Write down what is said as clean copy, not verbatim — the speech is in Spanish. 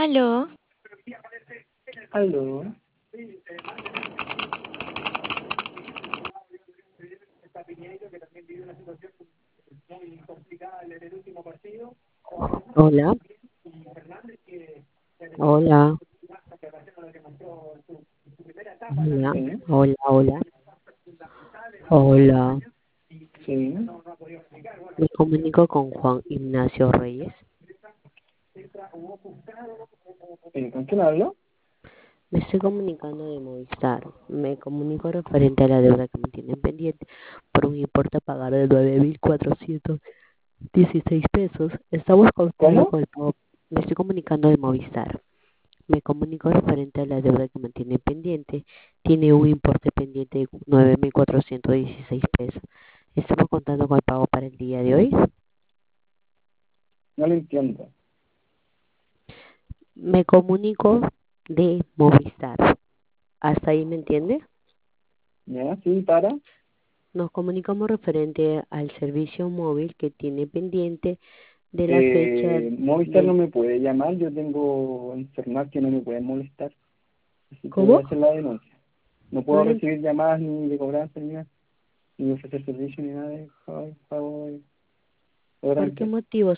Aló, Aló, Hola, hola, hola, sí, hola, hola, hola. sí. Me comunico con Juan Ignacio Reyes. ¿Con quién hablo? Me estoy comunicando de Movistar. Me comunico referente a la deuda que me tienen pendiente por un importe a pagar de 9.416 pesos. Estamos contando ¿Cómo? con el pago. Me estoy comunicando de Movistar. Me comunico referente a la deuda que me tienen pendiente. Tiene un importe pendiente de 9.416 pesos. Estamos contando con el pago para el día de hoy. No lo entiendo. Me comunico de Movistar. ¿Hasta ahí me entiende? ¿Ya? Sí, para. Nos comunicamos referente al servicio móvil que tiene pendiente de la fecha Movistar no del... me puede llamar, yo tengo enfermedad que no me pueden molestar, así que voy ¿Cómo? a hacer la denuncia. No No puedo le... recibir llamadas ni de cobranza ni nada, ni de ofrecer servicio ni nada de pago de ¿Por qué cobranza. motivo